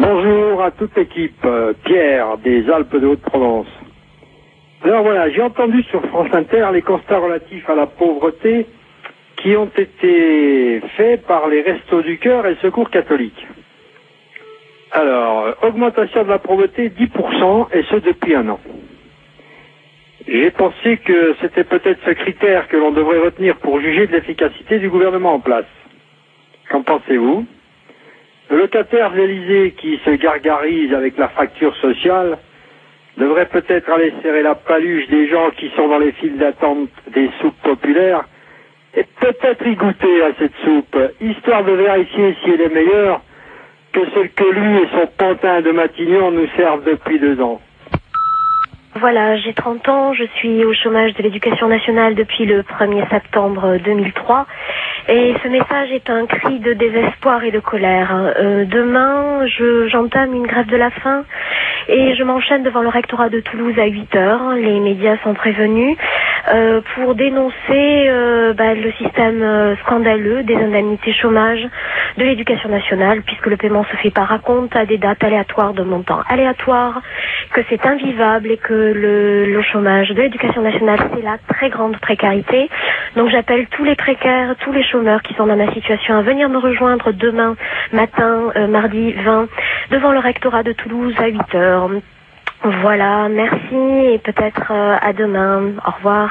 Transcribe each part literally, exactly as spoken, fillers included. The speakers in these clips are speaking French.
Bonjour à toute l'équipe, euh, Pierre des Alpes de Haute-Provence. Alors voilà, j'ai entendu sur France Inter les constats relatifs à la pauvreté qui ont été faits par les Restos du Cœur et le Secours catholique. Alors, augmentation de la pauvreté dix pour cent et ce depuis un an. J'ai pensé que c'était peut-être ce critère que l'on devrait retenir pour juger de l'efficacité du gouvernement en place. Qu'en pensez-vous ? Le locataire de l'Élysée qui se gargarise avec la fracture sociale devrait peut-être aller serrer la paluche des gens qui sont dans les files d'attente des soupes populaires et peut-être y goûter à cette soupe, histoire de vérifier si elle est meilleure que celle que lui et son pantin de Matignon nous servent depuis deux ans. Voilà, j'ai trente ans, je suis au chômage de l'éducation nationale depuis le premier septembre deux mille trois et ce message est un cri de désespoir et de colère. Euh, demain, je, j'entame une grève de la faim et je m'enchaîne devant le rectorat de Toulouse à huit heures. Les médias sont prévenus euh, pour dénoncer euh, bah, le système euh, scandaleux des indemnités chômage de l'éducation nationale, puisque le paiement se fait par acompte à des dates aléatoires de montant aléatoire, que c'est invivable et que le, le chômage de l'éducation nationale, c'est la très grande précarité. Donc j'appelle tous les précaires, tous les chômeurs qui sont dans ma situation à venir me rejoindre demain matin, euh, mardi vingt, devant le rectorat de Toulouse à huit heures. Voilà, merci et peut-être euh, à demain. Au revoir.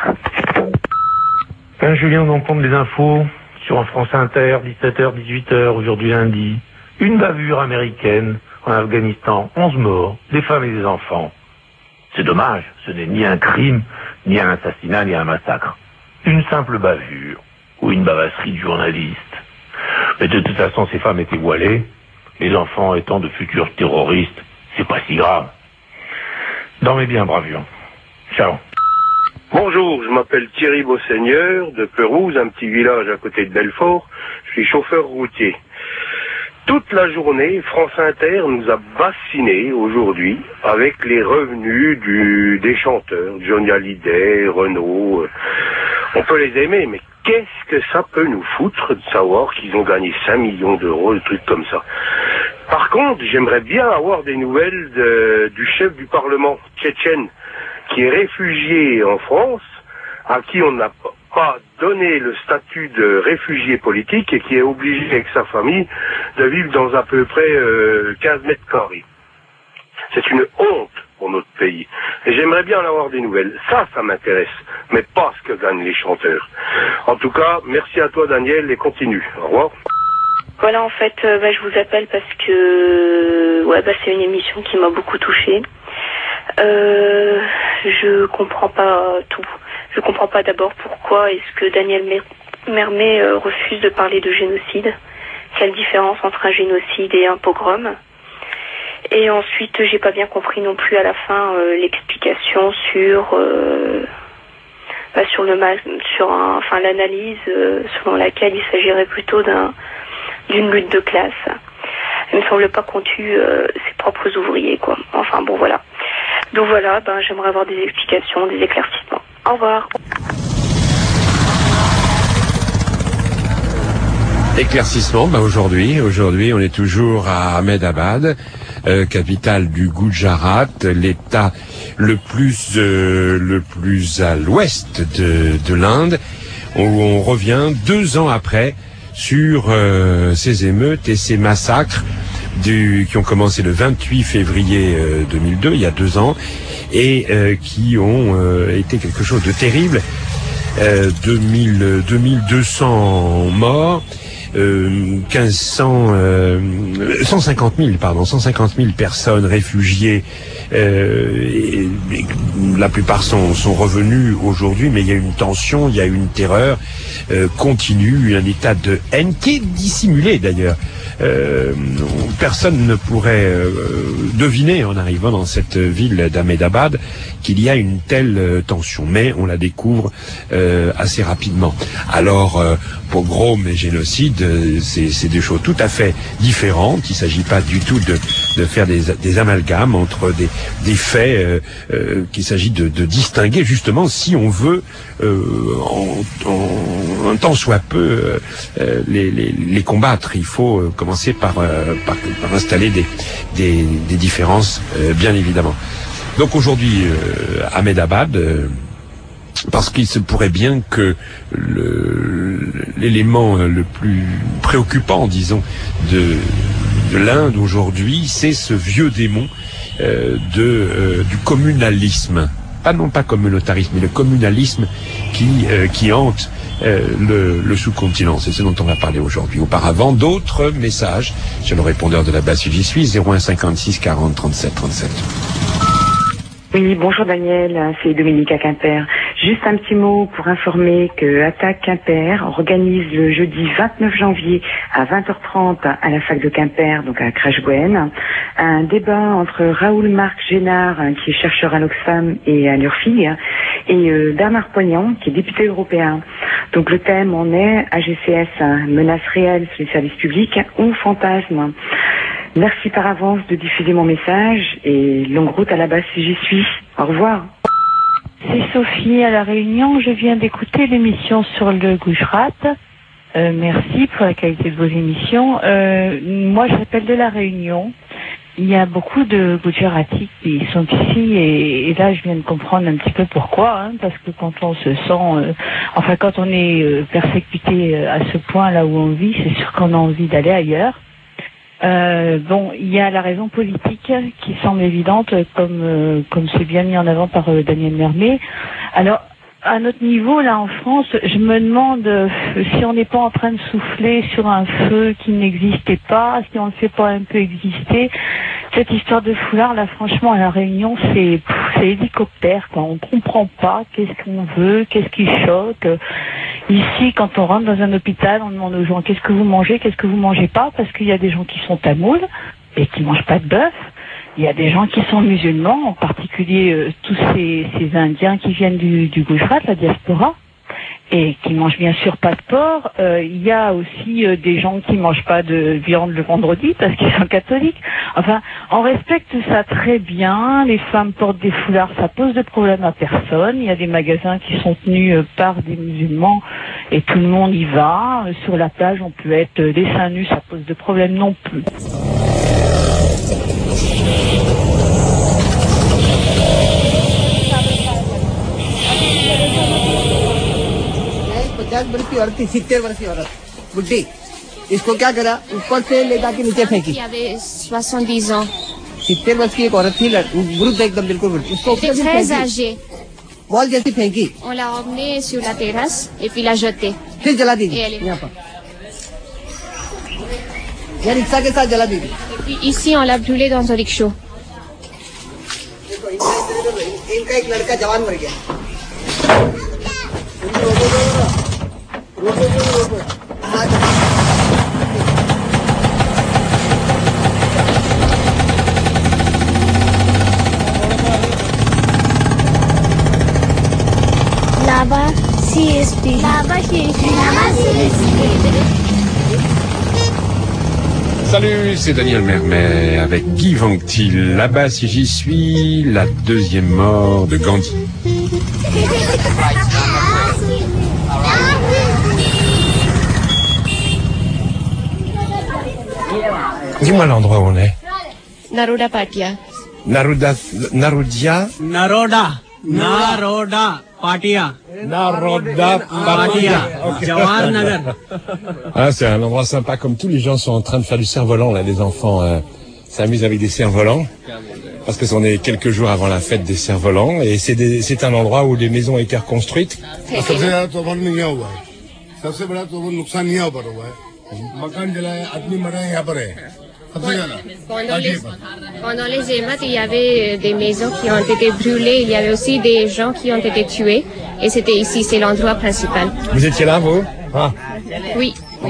Ben, Julien, on entend les infos sur France Inter, dix-sept heures, dix-huit heures, aujourd'hui lundi. Une bavure américaine en Afghanistan, onze morts, des femmes et des enfants. C'est dommage, ce n'est ni un crime, ni un assassinat, ni un massacre. Une simple bavure, ou une bavasserie de journaliste. Mais de toute façon, ces femmes étaient voilées, les enfants étant de futurs terroristes, c'est pas si grave. Dormez bien, braves gens. Ciao. Bonjour, je m'appelle Thierry Beauseigneur, de Perouse, un petit village à côté de Belfort. Je suis chauffeur routier. Toute la journée, France Inter nous a bassinés aujourd'hui avec les revenus du, des chanteurs, Johnny Hallyday, Renaud. On peut les aimer, mais qu'est-ce que ça peut nous foutre de savoir qu'ils ont gagné cinq millions d'euros, des trucs comme ça. Par contre, j'aimerais bien avoir des nouvelles de, du chef du Parlement tchétchène, qui est réfugié en France, à qui on n'a pas donné le statut de réfugié politique et qui est obligé avec sa famille de vivre dans à peu près euh, quinze mètres carrés. C'est une honte pour notre pays. Et j'aimerais bien en avoir des nouvelles. Ça, ça m'intéresse, mais pas ce que gagnent les chanteurs. En tout cas, merci à toi Daniel et continue. Au revoir. Voilà, en fait, euh, bah, je vous appelle parce que ouais, bah, c'est une émission qui m'a beaucoup touchée. Euh, je comprends pas tout. Je comprends pas d'abord pourquoi est-ce que Daniel Mermet euh, refuse de parler de génocide. Quelle différence entre un génocide et un pogrom? Et ensuite, j'ai pas bien compris non plus à la fin euh, l'explication sur euh, bah, sur le sur un, enfin l'analyse euh, selon laquelle il s'agirait plutôt d'un d'une lutte de classe. Il me semble pas qu'on tue euh, ses propres ouvriers, quoi. Enfin bon, voilà. Donc voilà, ben j'aimerais avoir des explications, des éclaircissements. Au revoir. Éclaircissement, bah aujourd'hui, aujourd'hui on est toujours à Ahmedabad, euh, capitale du Gujarat, l'État le plus euh, le plus à l'ouest de, de l'Inde, où on revient deux ans après sur euh, ces émeutes et ces massacres du, qui ont commencé le vingt-huit février euh, deux mille deux, il y a deux ans, et euh, qui ont euh, été quelque chose de terrible. Euh, deux mille, deux mille deux cents morts, euh, mille cinq cents, euh, cent cinquante mille, pardon, cent cinquante mille personnes réfugiées. Euh, et, et la plupart sont, sont revenus aujourd'hui, mais il y a une tension, il y a une terreur euh, continue, un état de haine qui est dissimulé d'ailleurs. Euh, personne ne pourrait euh, deviner en arrivant dans cette ville d'Ahmedabad qu'il y a une telle euh, tension, mais on la découvre euh, assez rapidement. Alors, euh, pogrom et génocide, euh, c'est, c'est des choses tout à fait différentes. Il ne s'agit pas du tout de, de faire des, des amalgames entre des, des faits euh, euh, qu'il s'agit de, de distinguer justement si on veut euh, en, en, un tant soit peu euh, les, les, les combattre. Il faut euh, commencer par, euh, par par installer des, des, des différences, euh, bien évidemment. Donc aujourd'hui, euh, Ahmedabad, euh, parce qu'il se pourrait bien que le, l'élément le plus préoccupant, disons, de, de l'Inde aujourd'hui, c'est ce vieux démon euh, de, euh, du communalisme. Pas non pas communautarisme, mais le communalisme qui, euh, qui hante euh, le, le sous-continent. C'est ce dont on va parler aujourd'hui. Auparavant, d'autres messages sur le répondeur de la base J'y suis, zéro un cinquante-six quarante trente-sept trente-sept. Oui, bonjour Daniel, c'est Dominique à Quimper. Juste un petit mot pour informer que Attaque Quimper organise le jeudi vingt-neuf janvier à vingt heures trente à la fac de Quimper, donc à Crèche-Gwen, un débat entre Raoul Marc Génard, qui est chercheur à l'Oxfam et à l'URFIG, et euh, Bernard Poignant, qui est député européen. Donc le thème en est A G C S, menace réelle sur les services publics ou fantasme. Merci par avance de diffuser mon message et longue route à la base si j'y suis. Au revoir. C'est Sophie à La Réunion. Je viens d'écouter l'émission sur le Gujarat. Euh, merci pour la qualité de vos émissions. Euh, moi, j'appelle de La Réunion. Il y a beaucoup de Gujaratis qui sont ici et, et là, je viens de comprendre un petit peu pourquoi. Hein, parce que quand on se sent... Euh, enfin, quand on est euh, persécuté à ce point là où on vit, c'est sûr qu'on a envie d'aller ailleurs. Euh, bon, il y a la raison politique qui semble évidente, comme euh, comme c'est bien mis en avant par euh, Daniel Mermet. Alors, à notre niveau, là en France, je me demande euh, si on n'est pas en train de souffler sur un feu qui n'existait pas, si on ne le fait pas un peu exister. Cette histoire de foulard, là, franchement, à La Réunion, c'est pff, c'est hélicoptère, quoi. On comprend pas qu'est-ce qu'on veut, qu'est-ce qui choque. Ici, quand on rentre dans un hôpital, on demande aux gens qu'est-ce que vous mangez, qu'est-ce que vous mangez pas, parce qu'il y a des gens qui sont tamouls et qui mangent pas de bœuf. Il y a des gens qui sont musulmans, en particulier euh, tous ces, ces Indiens qui viennent du, du Gujarat, la diaspora, et qui mangent bien sûr pas de porc. Euh, il y a aussi euh, des gens qui mangent pas de viande le vendredi parce qu'ils sont catholiques. Enfin, on respecte ça très bien. Les femmes portent des foulards, ça pose de problème à personne. Il y a des magasins qui sont tenus euh, par des musulmans et tout le monde y va. Euh, sur la plage, on peut être euh, les seins nus, ça pose de problème non plus. पचास वर्ष की औरत थी, सितर वर्ष की औरत बुढ़ी, इसको क्या करा, ऊपर से ले जाके नीचे फेंकी. Il avait soixante-dix ans. Sitar वर्ष की एक औरत थी, वृद्ध एकदम बिल्कुल वृद्ध, उसको ऊपर से très âgé. बॉल जैसी फेंकी. On l'a emmené sur la terrasse et puis l'a jeté. फिर जला दी यहाँ पर. यह रिक्शा के साथ जला दी. Et puis ici on l'a brûlé dans un rickshaw. इनका एक लड़का जवान मर गया. Lava C S P. Lava C S P. Lava C S P. Salut, c'est Daniel Mermet avec Guy Vanctil. Là-bas, si j'y suis, la deuxième mort de Gandhi. Dis-moi l'endroit où on est. Naroda Patia. Naruda, Narudia. Naroda. Naroda Patia. Naroda Patia. Jawahar Nagar. Ah, c'est un endroit sympa, comme tous les gens sont en train de faire du cerf-volant, là, les enfants euh, s'amusent avec des cerfs-volants. Parce que on est quelques jours avant la fête des cerfs-volants, et c'est, des, c'est un endroit où les maisons ont été reconstruites. Pendant les, pendant les émeutes, il y avait des maisons qui ont été brûlées, il y avait aussi des gens qui ont été tués, et c'était ici, c'est l'endroit principal. Vous étiez là, vous? Ah. Oui. oui.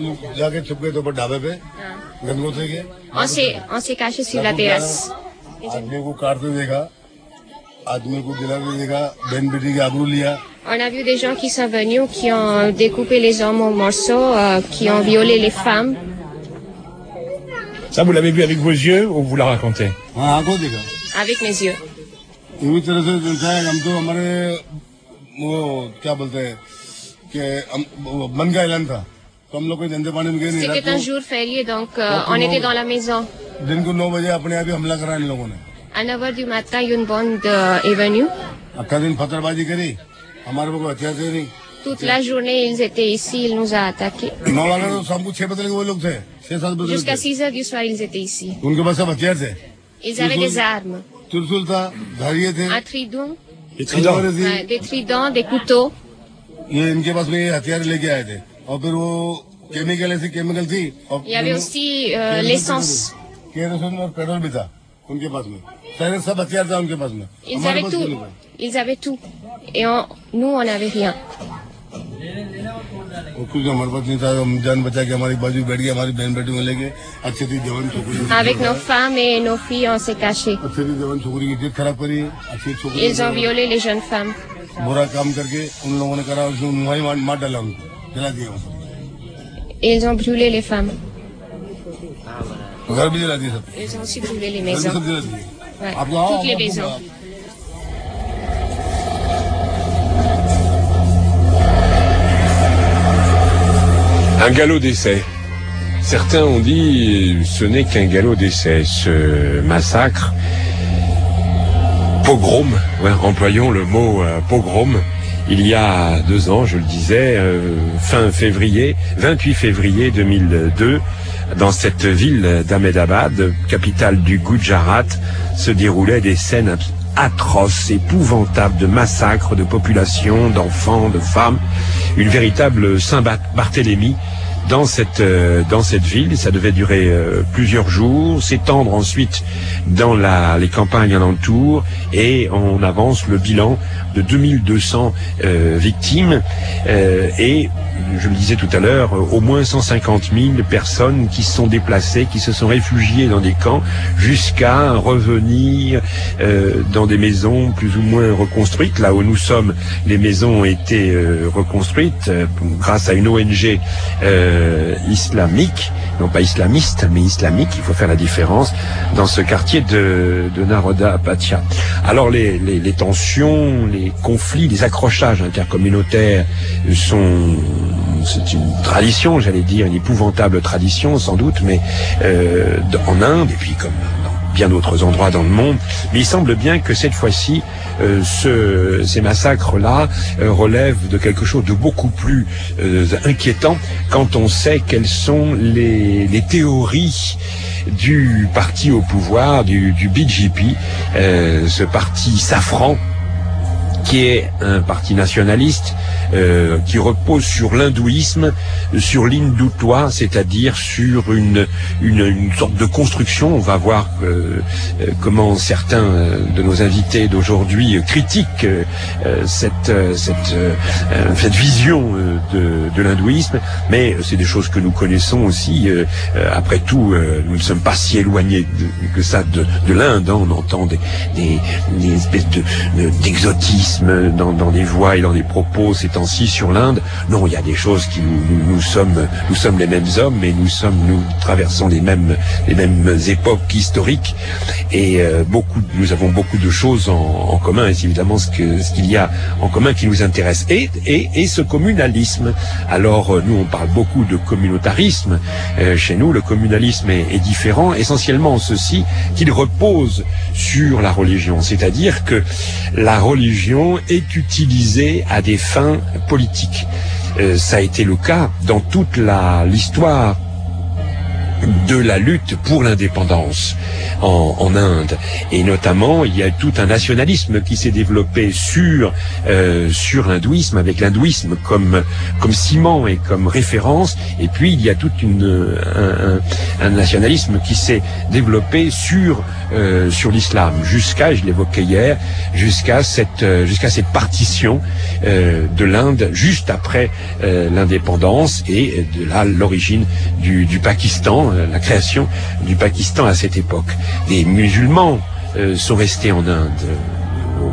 On s'est, on s'est caché sur la terrasse. On a vu des gens qui sont venus, qui ont découpé les hommes en morceaux, euh, qui ont violé les femmes. Ça, vous l'avez vu avec vos yeux ou vous la racontez? Avec mes yeux. C'était un jour férié, donc euh, on était dans la maison. À neuf heures du matin, une bande euh, est venue. Toute la journée, ils étaient ici, ils nous ont attaqués. Jusqu'à six heures du soir, ils étaient ici. Ils avaient des armes. Un trident, Des tridents. ouais, des tridents, des couteaux. ये इनके पास में ये हथियार लेके आए थे और फिर वो केमिकल ऐसे केमिकल थी और Il y avait aussi euh, l'essence. Kerosene और पेट्रोल भी था उनके पास में सारे सब हथियार था उनके पास में Ils avaient tout. Ils avaient tout. Et on, nous, on n'avait rien. कुछ हमारे पास नहीं था हम जान बचा के हमारी बाजू बैठ गए हमारी बहन बेटी को लेके अच्छी थी जवान छोकरी Avec nos femmes et nos filles, on s'est cachés. अच्छी थी जवान छोकरी की जीत खराब करी अच्छी छोकरी Ils ont violé les jeunes femmes. बुरा काम करके उन लोगों ने करा उसमें वहीं मार डाला उनको जला दिया Et ils ont brûlé les femmes. घर भी जला दिए सब Ils ont aussi brûlé les घर भी maisons. सब जला दिए Ouais, आपको आओ, toutes les आपको maisons. आओ। Un galop d'essai. Certains ont dit ce n'est qu'un galop d'essai, ce massacre. Pogrom, ouais, employons le mot euh, pogrom. Il y a deux ans, je le disais, euh, fin février, vingt-huit février deux mille deux, dans cette ville d'Ahmedabad, capitale du Gujarat, se déroulaient des scènes atroces, épouvantables de massacres de populations, d'enfants, de femmes. Une véritable Saint-Barthélemy dans cette euh, dans cette ville. Ça devait durer euh, plusieurs jours, s'étendre ensuite dans la, les campagnes alentours, et on avance le bilan de deux mille deux cents euh, victimes euh, et je le disais tout à l'heure, au moins cent cinquante mille personnes qui se sont déplacées, qui se sont réfugiées dans des camps, jusqu'à revenir euh, dans des maisons plus ou moins reconstruites. Là où nous sommes, les maisons ont été euh, reconstruites euh, grâce à une O N G euh, islamique, non pas islamiste, mais islamique, il faut faire la différence, dans ce quartier de, de Naroda Patia. Alors les, les, les tensions, les conflits, les accrochages intercommunautaires sont... C'est une tradition, j'allais dire, une épouvantable tradition sans doute, mais euh, en Inde, et puis comme dans bien d'autres endroits dans le monde. Mais il semble bien que cette fois-ci, euh, ce, ces massacres-là euh, relèvent de quelque chose de beaucoup plus euh, inquiétant quand on sait quelles sont les, les théories du parti au pouvoir, du, du B J P, euh, ce parti safran, qui est un parti nationaliste euh, qui repose sur l'hindouisme, sur l'hindoutois, c'est-à-dire sur une, une une sorte de construction. On va voir euh, euh, comment certains de nos invités d'aujourd'hui critiquent euh, cette cette euh, cette vision de, de l'hindouisme, mais c'est des choses que nous connaissons aussi. Euh, après tout, euh, nous ne sommes pas si éloignés de, que ça de, de l'Inde. Hein. On entend des, des, des espèces de, de d'exotisme Dans, dans des voix et dans des propos ces temps-ci sur l'Inde. Non, il y a des choses qui nous, nous, nous sommes, nous sommes les mêmes hommes, mais nous sommes, nous traversons les mêmes, les mêmes époques historiques, et euh, beaucoup, nous avons beaucoup de choses en, en commun. Et c'est évidemment ce que, ce qu'il y a en commun qui nous intéresse. Et, et, et ce communalisme. Alors, euh, nous, on parle beaucoup de communautarisme. Euh, chez nous, le communalisme est, est différent, essentiellement en ceci qu'il repose sur la religion. C'est-à-dire que la religion est utilisé à des fins politiques. Euh, ça a été le cas dans toute la l'histoire de la lutte pour l'indépendance en, en Inde, et notamment il y a tout un nationalisme qui s'est développé sur euh, sur l'hindouisme, avec l'hindouisme comme comme ciment et comme référence, et puis il y a tout une un, un nationalisme qui s'est développé sur euh, sur l'islam, jusqu'à, je l'évoquais hier, jusqu'à cette euh, jusqu'à cette partition euh, de l'Inde juste après euh, l'indépendance, et de là l'origine du, du Pakistan, la création du Pakistan à cette époque. Les musulmans euh, sont restés en Inde. Euh,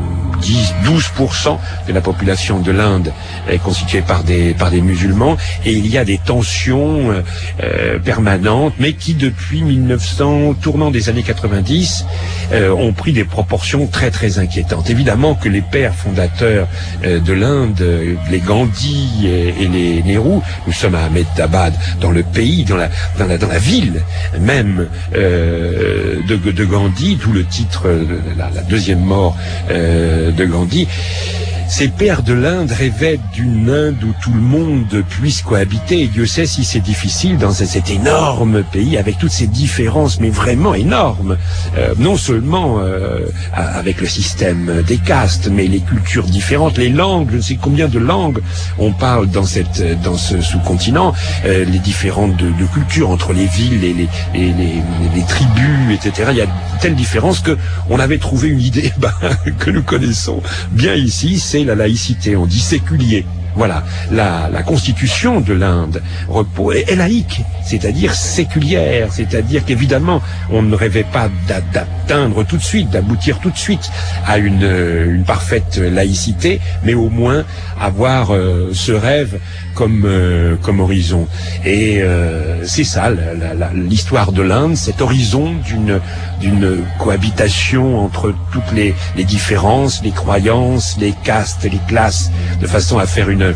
dix, douze pour cent de la population de l'Inde est constituée par des par des musulmans, et il y a des tensions euh, permanentes, mais qui depuis mille neuf cents, tournant des années quatre-vingt-dix, euh, ont pris des proportions très très inquiétantes. Évidemment que les pères fondateurs euh, de l'Inde, les Gandhi et, et les Nehru, nous sommes à Ahmedabad, dans le pays, dans la dans la, dans la ville même euh, de, de Gandhi, d'où le titre de la, la deuxième mort euh, de Gandhi. Ces pères de l'Inde rêvaient d'une Inde où tout le monde puisse cohabiter, et Dieu sait si c'est difficile dans cet énorme pays avec toutes ces différences, mais vraiment énormes, euh, non seulement euh, avec le système des castes, mais les cultures différentes, les langues, je ne sais combien de langues on parle dans cette dans ce sous-continent, euh, les différentes de, de cultures entre les villes et les, et les, les tribus, et cetera. Il y a telle différence que on avait trouvé une idée bah, que nous connaissons bien ici, c'est la laïcité, on dit séculier. Voilà, la, la constitution de l'Inde repose, est laïque, c'est-à-dire séculière, c'est-à-dire qu'évidemment, on ne rêvait pas d'atteindre tout de suite, d'aboutir tout de suite à une, une parfaite laïcité, mais au moins avoir euh, ce rêve comme, euh, comme horizon. Et euh, c'est ça, l'histoire de l'Inde, cet horizon d'une d'une cohabitation entre toutes les, les différences, les croyances, les castes, les classes, de façon à faire une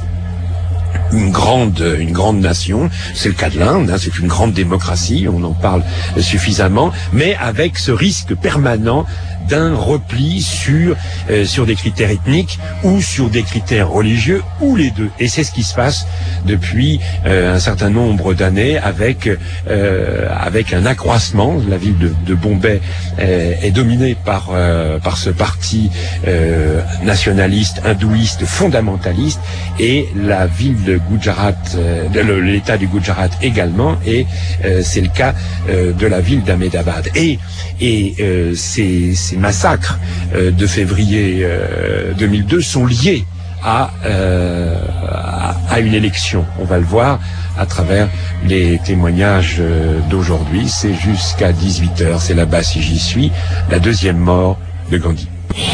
une grande une grande nation. C'est le cas de l'Inde, hein, c'est une grande démocratie, on en parle suffisamment, mais avec ce risque permanent d'un repli sur euh, sur des critères ethniques ou sur des critères religieux, ou les deux. Et c'est ce qui se passe depuis euh, un certain nombre d'années, avec euh, avec un accroissement. La ville de, de Bombay euh, est dominée par euh, par ce parti euh, nationaliste, hindouiste, fondamentaliste, et la ville de Gujarat, euh, de l'État du Gujarat également, et euh, c'est le cas euh, de la ville d'Ahmedabad. Et et euh, ces, ces massacres euh, de février euh, deux mille deux sont liés à, euh, à, à une élection. On va le voir à travers les témoignages euh, d'aujourd'hui. C'est jusqu'à dix-huit heures, c'est là-bas si j'y suis, la deuxième mort de Gandhi.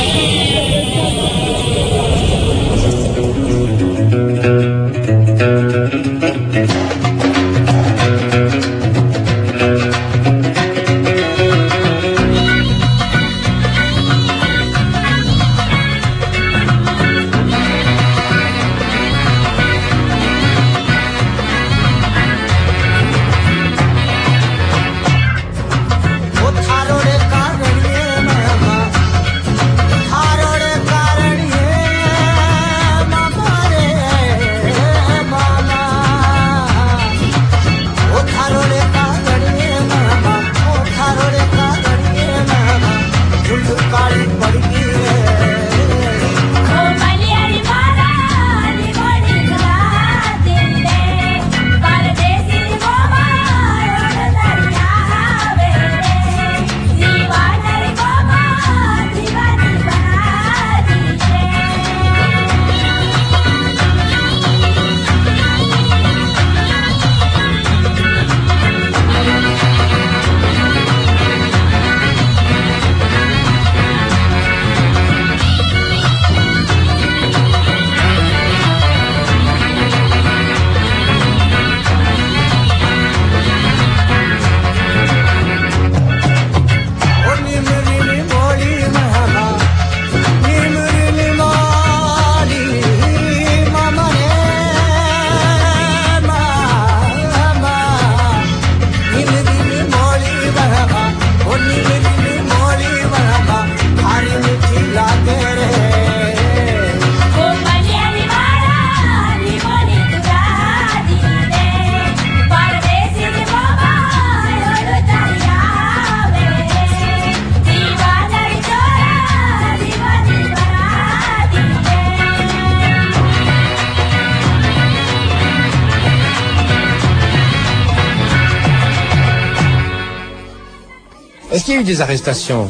Est-ce qu'il y a eu des arrestations?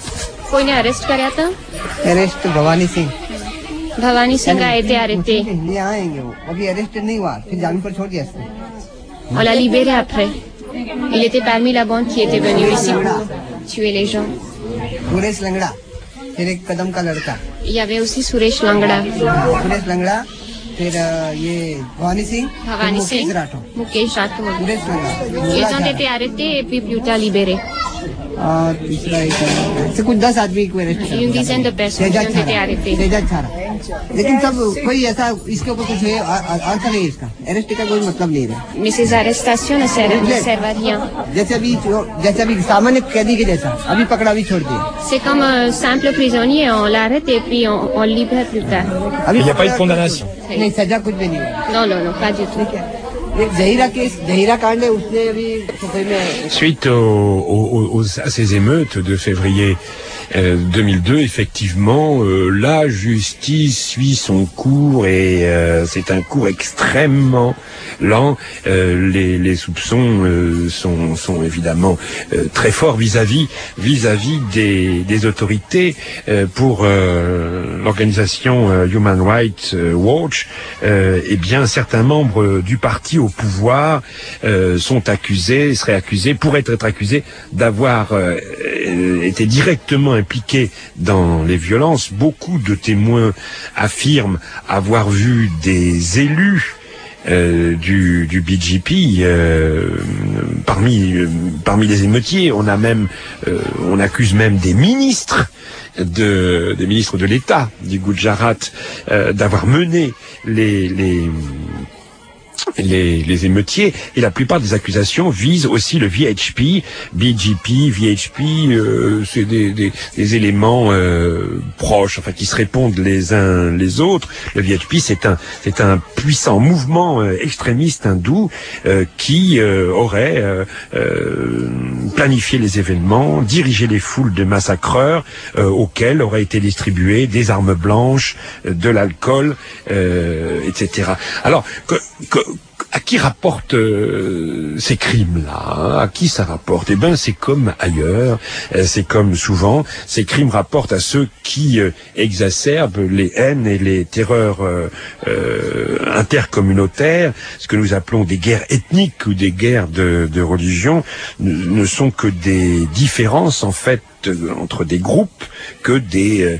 कोई ने arrest कराया था? Arrest Bhavani Singh Bhavani Singh a été arrêté. ये आएंगे वो अभी अरेस्ट नहीं हुआ, फिर जामीन पर छोड़ दिया इसने. On l'a libéré après. Il était parmi la bande qui était venue ici pour tuer les gens. Suresh Langda. फिर एक कदम का लड़का, Il y avait aussi Suresh Langda, Suresh लंगड़ा, फिर अ, ये भवानी सिंह, Bhavani मुकेश Singh, राठौर, Mukesh Rathod. सुरेश लंगड़ा, Ils भोला ont Jha, été arrêtés et puis plus tard libérés. और तीसरा एक से कुछ दस आदमी को अरेस्ट किया, Une dizaine de personnes qui ont été arrêtées. तेजाज छारा, लेकिन सब कोई ऐसा इसके ऊपर कुछ है अर्थ नहीं है, इसका अरेस्ट का कोई मतलब नहीं है। Mais ces arrestations ne servent, ne servent à rien. जैसे अभी जैसे अभी सामान्य कैदी के जैसा, अभी पकड़ा अभी छोड़ दिया। C'est comme un simple prisonnier, on l'arrête et puis on, on le libère plus tard. Il n'y a pas eu de condamnation. नहीं, सजा कुछ भी नहीं हुआ। Non, non, non, pas du tout. एक जहीरा केस, जहीरा कांड है, उसने अभी सुप्रीम में Suite aux, aux- aux- à ces émeutes de février euh, deux mille deux, effectivement, euh, la justice suit son cours et euh, c'est un cours extrêmement lent. Euh, les, les soupçons euh, sont, sont évidemment euh, très forts vis-à-vis vis-à-vis des, des autorités. Euh, pour euh, l'organisation euh, Human Rights Watch, euh, eh bien, certains membres du parti au pouvoir euh, sont accusés, seraient accusés, pourraient être accusés d'avoir euh, été directement impliqués dans les violences. Beaucoup de témoins affirment avoir vu des élus Euh, du, du B J P euh, parmi euh, parmi les émeutiers. On a même euh, on accuse même des ministres de des ministres de l'État du Gujarat euh, d'avoir mené les les Les, les émeutiers, et la plupart des accusations visent aussi le V H P, B J P, V H P, euh, c'est des, des, des éléments euh, proches, enfin qui se répondent les uns les autres. Le V H P, c'est un c'est un puissant mouvement euh, extrémiste hindou euh, qui euh, aurait euh, euh, planifié les événements, dirigé les foules de massacreurs euh, auxquels auraient été distribuées des armes blanches, euh, de l'alcool, euh, et cetera. Alors que, que à qui rapportent euh, ces crimes-là, hein? À qui ça rapporte? Eh ben, c'est comme ailleurs, euh, c'est comme souvent, ces crimes rapportent à ceux qui euh, exacerbent les haines et les terreurs euh, euh, intercommunautaires. Ce que nous appelons des guerres ethniques ou des guerres de, de religion ne, ne sont que des différences, en fait, euh, entre des groupes, que des... Euh,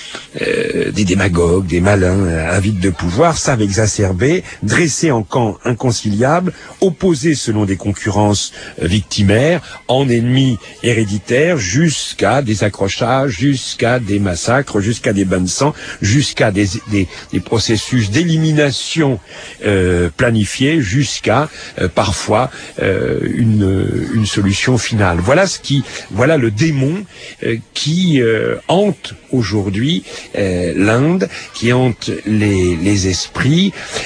Euh, des démagogues, des malins euh, avides de pouvoir savent exacerber, dresser en camp inconciliable, opposer selon des concurrences euh, victimaires, en ennemis héréditaires, jusqu'à des accrochages, jusqu'à des massacres, jusqu'à des bains de sang, jusqu'à des, des, des processus d'élimination euh, planifiés, jusqu'à euh, parfois euh, une, une solution finale. Voilà ce qui, voilà le démon euh, qui euh, hante aujourd'hui Euh, l'Inde, qui hante les, les esprits.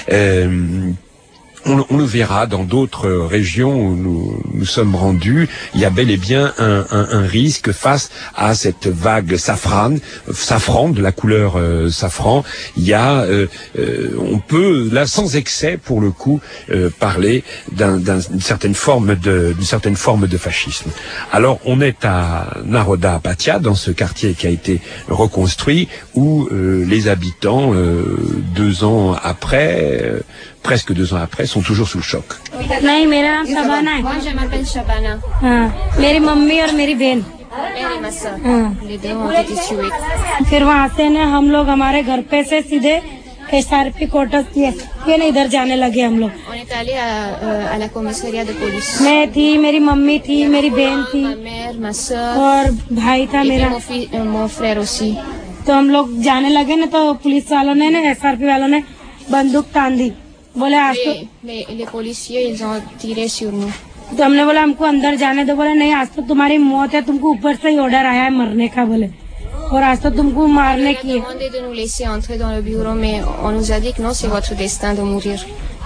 Euh, On, on le verra dans d'autres régions où nous nous sommes rendus. Il y a bel et bien un, un, un risque face à cette vague safrane, safran, de la couleur euh, safran. Il y a, euh, euh, on peut là sans excès pour le coup euh, parler d'un, d'un, d'une certaine forme de, d'une certaine forme de fascisme. Alors on est à Naroda Patia, dans ce quartier qui a été reconstruit, où euh, les habitants euh, deux ans après. Euh, presque deux ans après, sont toujours sous le choc. नहीं, मेरा नाम शबाना है। Moi, je m'appelle Shabana. हाँ, मेरी मम्मी और मेरी बहन। Mère et ma soeur. हाँ। Les deux ont été tués. फिर वहाँ से ने हम लोग हमारे घर पे से सीधे एस आर पी क्वार्टर्स किए, फिर इधर जाने लगे हम लोग। On est allé à, euh, à la commissariat de police. मैं थी, मेरी मम्मी थी, मेरी बहन थी Ma mère, ma soeur. और भाई था Et मेरा। mon, fi- euh, mon frère aussi. तो हम लोग जाने लगे ना, तो पुलिस वालों ने ना एस आर पी वालों ने बंदूक तान दी, बोले आज तो Les, les, les policiers, ils ont tiré sur nous. तो हमने बोला हमको अंदर जाने दो, बोले नहीं आज तो तुम्हारी मौत है, तुमको ऊपर से ही ऑर्डर आया है मरने का, बोले और आज तो तुमको मारने On की a है। demandé de nous laisser entrer dans le bureau, mais on nous a dit que non, c'est votre destin de mourir.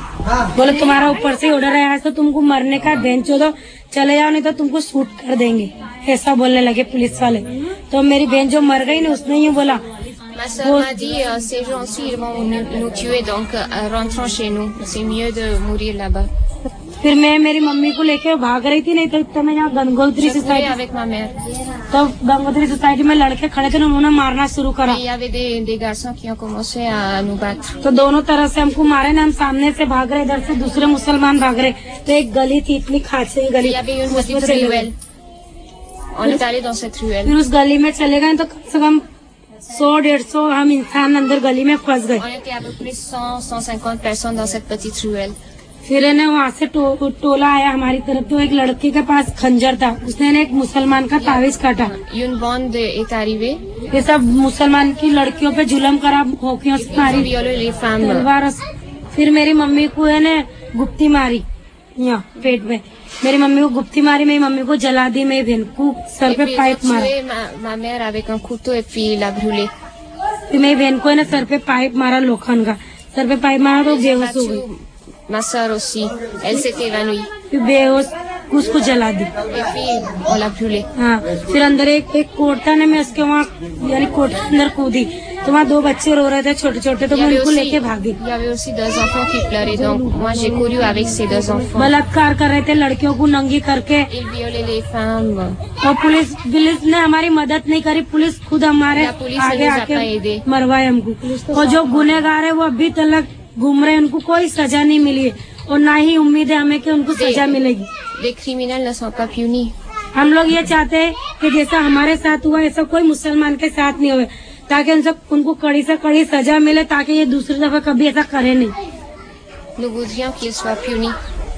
बोले तुम्हारा ऊपर से ऑर्डर है, आज तो तुमको मरने का, बहन चोदो चले जाओ नहीं तो तुमको शूट कर देंगे, ऐसा बोलने लगे पुलिस वाले। तो मेरी बहन जो मर गई ना, उसने ही बोला Ma soeur m'a dit, euh, ces gens-ci, ils vont nous, nous tuer, donc euh, rentrons chez nous. C'est mieux de mourir là-bas. फिर मैं मेरी मम्मी को लेके भाग रही थी, नहीं तो इतना मैं यहाँ Gangotri Je courais society, avec ma mère. तो गंगोत्री सोसाइटी में लड़के खड़े थे, उन्होंने मारना शुरू करा। Il y avait des, des garçons qui ont commencé à nous battre. तो दोनों तरह से हमको मारे ना, हम सामने से भाग रहे, इधर से दूसरे मुसलमान भाग रहे। तो एक गली थी, इतनी खाची गली, Il y avait une उसमें petite चले गए। ruelle. On est allé dans cette ruelle. फिर उस गली में चले गए तो कम से कम सौ डेढ़ सौ हम इंसान अंदर गली में फंस गए। On était à peu près cent, cent cinquante personnes dans cette petite ruelle. फिर है ना वहाँ से टो, टोला आया हमारी तरफ, तो एक लड़के के पास खंजर था, उसने ना एक मुसलमान का तावीज काटा। Une bande est arrivée. ये सब मुसलमान की लड़कियों पे जुल्म करा, होकियों से मारी, तलवार। फिर मेरी मम्मी को है ना गुप्ती मारी, यहाँ पेट में मेरी मम्मी को गुप्ती मारी, मेरी मम्मी को जला दी, मेरी बहन को सर पे पाइप मारा। Ma mère avec un couteau et puis l'a brûlé. फिर मेरी बहन को है ना सर पे पाइप मारा, लोखंड का सर पे पाइप मारा तो बेहोश हो गई। Ma sœur aussi, elle s'est évanouie. फिर बेहोश उसको जला दी। Et puis on l'a brûlé. हाँ, फिर अंदर एक एक कोर्ट था ना, मैं उसके वहाँ यानी कोर्ट के अंदर कूदी, तो वहाँ दो बच्चे रो रहे थे छोटे छोटे, तो मैं उनको लेके भागी। Il y avait aussi deux enfants qui pleuraient, donc moi j'ai couru avec ces deux enfants. बलात्कार कर रहे थे लड़कियों को नंगी करके। Ils violaient les femmes. और पुलिस पुलिस ने हमारी मदद नहीं करी, पुलिस खुद हमारे आगे आके मरवाए हमको। और जो गुनहगार है वो अभी तक घूम रहे हैं, उनको कोई सजा नहीं मिली है और ना ही उम्मीद है हमें कि उनको सजा मिलेगी। Les criminels ne sont pas punis. हम लोग ये चाहते हैं कि जैसा हमारे साथ हुआ ऐसा कोई मुसलमान के साथ नहीं हुए, ताकि उनसे उनको कड़ी से कड़ी सजा मिले, ताकि ये दूसरी दफा कभी ऐसा करे नहीं। Nous voudrions qu'ils soient punis.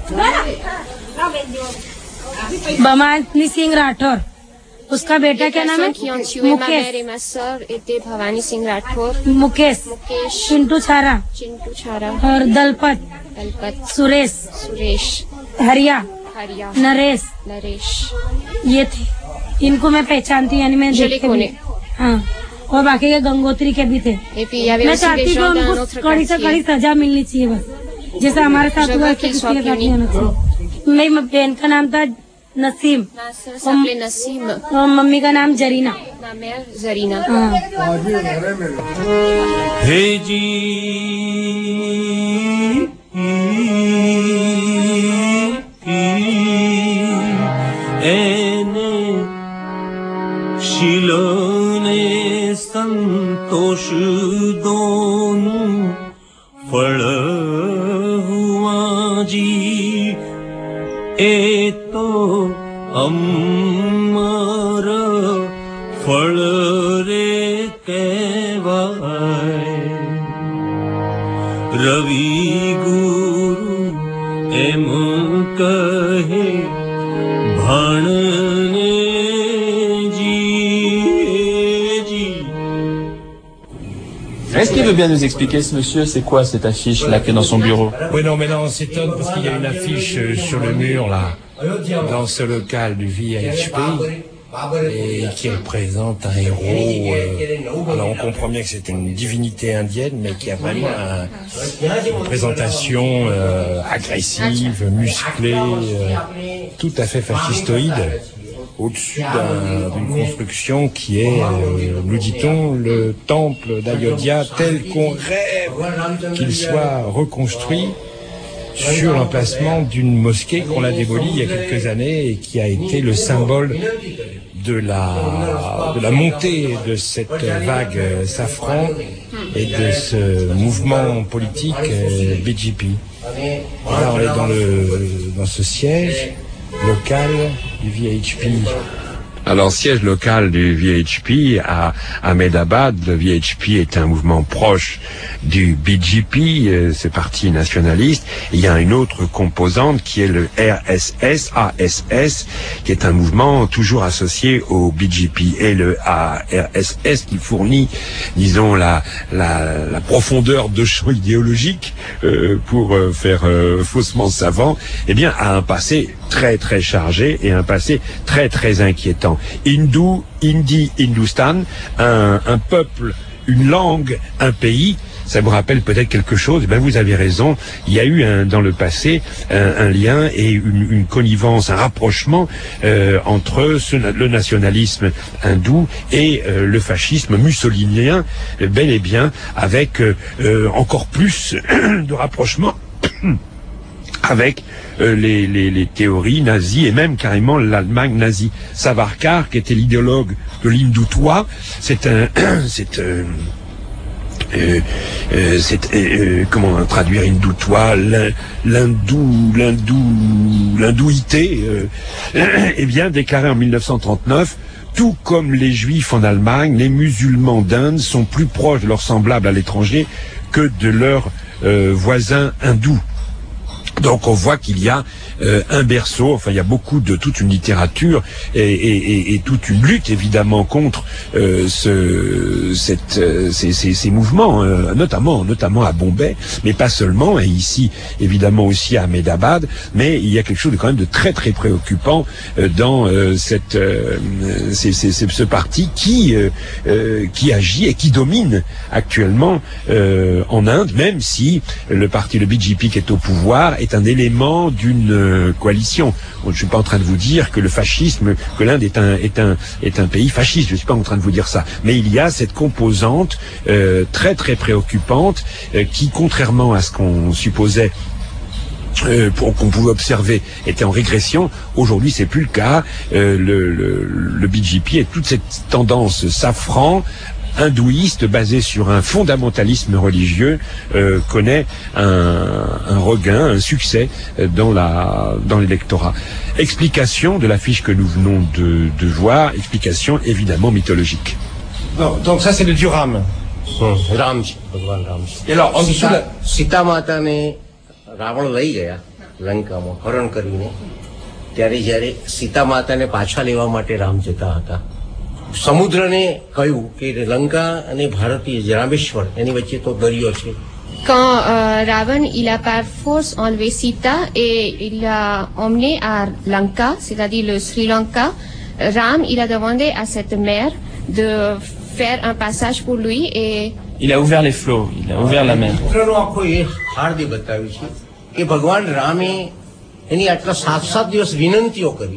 Bhavani सिंह राठौर, उसका बेटा क्या नाम है? Mukesh. Ma sœur était Bhavani Singh Rathore. Mukesh, चिंटू छारा, चिंटू छारा और दलपत, दलपत, सुरेश, सुरेश, हरिया, हरिया, नरेश, नरेश, ये थे। इनको मैं पहचानती, यानी मैं देखे भी। हाँ, और बाकी के गंगोत्री के भी थे। मैं चाहती हूँ उनको कड़ी से कड़ी सजा मिलनी चाहिए, बस जैसा हमारे साथ हुआ किसी के साथ नहीं होना चाहिए। मेरी बहन का नाम था नसीम, नसीम, और मम्मी का नाम जरीना। जरीना। हे जी एने शिलोने संतोष दोनों फल हुआ जी, ए तो अमर फल रे कहवाय। रवि गुरु एम कहे भणने जी जी। Est-ce qu'il veut bien nous expliquer, ce monsieur, c'est quoi cette affiche là qui est dans son bureau? Oui, non, mais là on s'étonne parce qu'il y a une affiche euh, sur le mur là, dans ce local du V H P, et qui représente un héros. Euh, alors on comprend bien que c'est une divinité indienne, mais qui a vraiment un, une présentation euh, agressive, musclée, euh, tout à fait fascistoïde, au-dessus d'une construction qui est, euh, nous dit-on, le temple d'Ayodhya tel qu'on rêve qu'il soit reconstruit sur l'emplacement d'une mosquée qu'on a démolie il y a quelques années et qui a été le symbole de la, de la montée de cette vague safran et de ce mouvement politique euh, B J P. Là, on est dans, le, dans ce siège local du V H P. Alors, siège local du V H P à Ahmedabad. Le V H P est un mouvement proche du B J P, euh, ce parti nationaliste. Il y a une autre composante qui est le R S S, A S S, qui est un mouvement toujours associé au B J P. Et le R S S qui fournit, disons, la, la, la profondeur de champ idéologique euh, pour euh, faire euh, faussement savant, eh bien, a un passé très très chargé et un passé très très inquiétant. Hindou, Hindi, Hindustan, un, un peuple, une langue, un pays, ça vous rappelle peut-être quelque chose. Eh bien, vous avez raison, il y a eu un, dans le passé un, un lien et une, une connivence, un rapprochement euh, entre ce, le nationalisme hindou et euh, le fascisme mussolinien, euh, bel et bien, avec euh, euh, encore plus de rapprochement avec euh, les, les, les théories nazies et même carrément l'Allemagne nazie. Savarkar, qui était l'idéologue de l'hindoutois, c'est un, c'est euh, Euh, euh, c'est euh, comment traduire hindou-toi, l'hindou, l'hindou, l'hindouité, euh, eh bien déclaré en mille neuf cent trente-neuf, tout comme les juifs en Allemagne, les musulmans d'Inde sont plus proches de leurs semblables à l'étranger que de leurs euh, voisins hindous. Donc on voit qu'il y a euh, un berceau, enfin il y a beaucoup de toute une littérature et, et, et, et toute une lutte évidemment contre euh, ce, cette, euh, ces, ces, ces mouvements, euh, notamment notamment à Bombay, mais pas seulement, et ici évidemment aussi à Ahmedabad, mais il y a quelque chose de quand même de très très préoccupant euh, dans euh, cette, euh, c'est, c'est, c'est ce parti qui euh, euh, qui agit et qui domine actuellement euh, en Inde, même si le parti, le B J P qui est au pouvoir, est un élément d'une euh, coalition. Je ne suis pas en train de vous dire que le fascisme, que l'Inde est un est un est un pays fasciste. Je ne suis pas en train de vous dire ça. Mais il y a cette composante euh, très très préoccupante euh, qui, contrairement à ce qu'on supposait, Euh, pour, qu'on pouvait observer, était en régression. Aujourd'hui, c'est plus le cas. Euh, le, le, le B J P et toute cette tendance safran hindouiste basée sur un fondamentalisme religieux euh, connaît un, un regain, un succès dans la dans l'électorat. Explication de l'affiche que nous venons de, de voir, explication évidemment mythologique. Non, donc ça c'est le dieu Ram. Ramji, Bhagwan Ramji. Et alors en dessous de Sita Mata ne Ravan લઈ ગયા લંકામાં હરણ કરીને ત્યારે જ્યારે સીતા માતાને પાછા લેવા માટે રામ જતા હતા સમુદ્રને કહ્યું કે લંકા અને ભારતીય રામેશ્વર એની વચ્ચે તો દરિયો છે. Quand euh, Ravan il a par force enlevé Sita et il l'a emmené à Lanka, c'est-à-dire le Sri Lanka, Ram il a demandé à cette mère de faire un passage pour lui et il a ouvert les flots, il a ouvert la mer. પુત્રનો આખો એ હાર્દે બતાવ્યું છે કે ભગવાન રામે એની આટલા સાત સાત દિવસ વિનંતીઓ કરી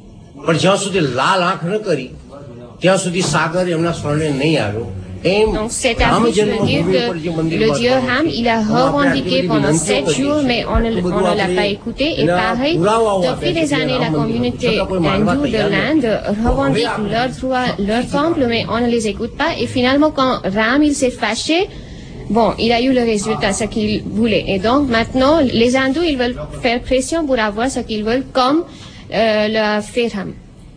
પણ જ્યાં સુધી લાલ આંખ ન કરી ત્યાં સુધી સાગર એમના સ્મરણે નહીં આવ્યો. Donc cette affiche veut dire que le dieu Ram, il a revendiqué pendant sept jours, mais on ne, on ne l'a pas écouté. Et pareil, depuis des années, la communauté hindoue de l'Inde revendique leurs droits, leur temple, mais on ne les écoute pas. Et finalement, quand Ram, il s'est fâché, bon, il a eu le résultat, ce qu'il voulait. Et donc maintenant, les hindous, ils veulent faire pression pour avoir ce qu'ils veulent, comme euh, le fait Ram.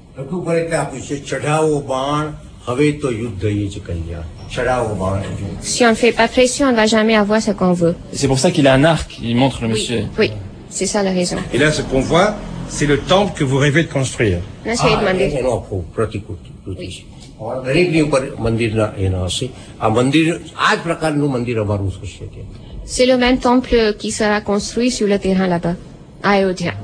Si on ne fait pas pression, on ne va jamais avoir ce qu'on veut. C'est pour ça qu'il a un arc, il montre le monsieur. Oui, oui, c'est ça la raison. Et là, ce qu'on voit, c'est le temple que vous rêvez de construire. C'est le même temple qui sera construit sur le terrain là-bas, à Ayodhya.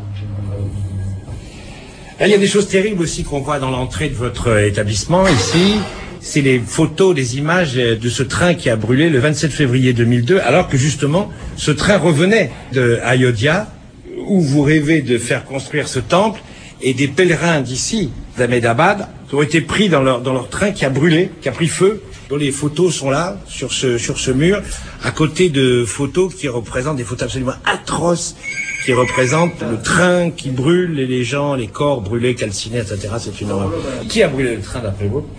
Là, il y a des choses terribles aussi qu'on voit dans l'entrée de votre établissement ici. C'est les photos, les images de ce train qui a brûlé le vingt-sept février deux mille deux, alors que justement, ce train revenait de Ayodhya, où vous rêvez de faire construire ce temple, et des pèlerins d'ici, d'Ahmedabad, ont été pris dans leur, dans leur train qui a brûlé, qui a pris feu. Les photos sont là, sur ce, sur ce mur, à côté de photos qui représentent des photos absolument atroces, qui représentent le train qui brûle, et les gens, les corps brûlés, calcinés, et cetera. C'est une horreur. Qui a brûlé le train d'après vous?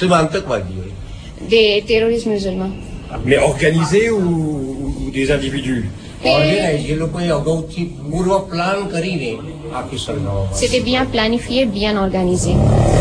Des terroristes musulmans. Mais organisés ou, ou des individus? C'était bien planifié, bien organisé.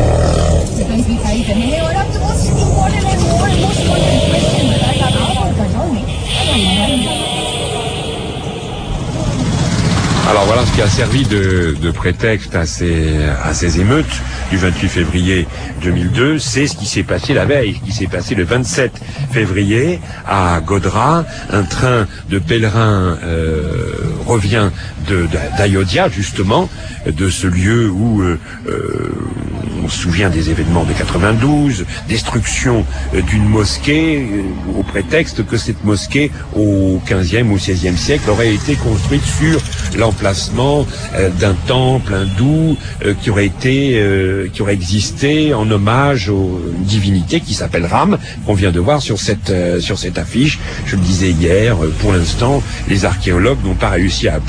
Alors voilà ce qui a servi de, de prétexte à ces, à ces émeutes du vingt-huit février deux mille deux, c'est ce qui s'est passé la veille, ce qui s'est passé le vingt-sept février à Godhra. Un train de pèlerins euh, revient de, de, d'Ayodhya, justement, de ce lieu où euh, euh, on se souvient des événements de quatre-vingt-douze, destruction euh, d'une mosquée, euh, au prétexte que cette mosquée, au quinzième ou seizième siècle, aurait été construite sur l'emplacement euh, d'un temple hindou euh, qui aurait été, euh, qui aurait existé en hommage aux divinités qui s'appelle Ram, qu'on vient de voir sur cette, euh, sur cette affiche. Je le disais hier, euh, pour l'instant, les archéologues n'ont pas réussi à prouver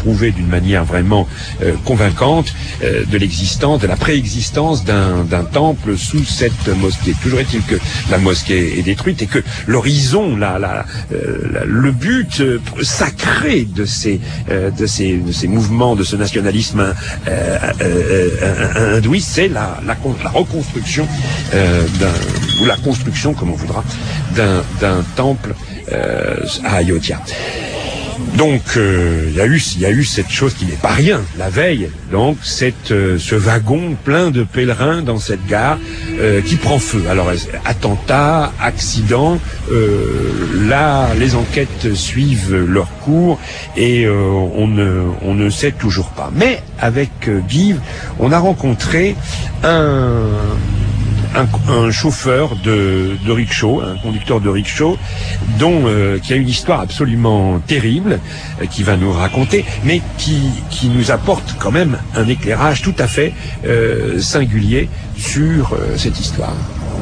d'une manière vraiment euh, convaincante euh, de l'existence, de la préexistence d'un d'un temple sous cette mosquée. Toujours est-il que la mosquée est détruite et que l'horizon, la, la, euh, la, le but euh, sacré de ces, euh, de ces de ces mouvements, de ce nationalisme euh, euh, euh, hindouiste, c'est la, la, la reconstruction euh, d'un, ou la construction, comme on voudra, d'un d'un temple euh, à Ayodhya. Donc il euh, y a eu il y a eu cette chose qui n'est pas rien la veille, donc cette euh, ce wagon plein de pèlerins dans cette gare euh, qui prend feu. Alors attentat, accident, euh, là les enquêtes suivent leur cours et euh, on ne on ne sait toujours pas. Mais avec euh, Guy, on a rencontré un Un, un chauffeur de, de rickshaw, un conducteur de rickshaw, dont euh, qui a une histoire absolument terrible, euh, qui va nous raconter, mais qui, qui nous apporte quand même un éclairage tout à fait euh, singulier sur euh, cette histoire.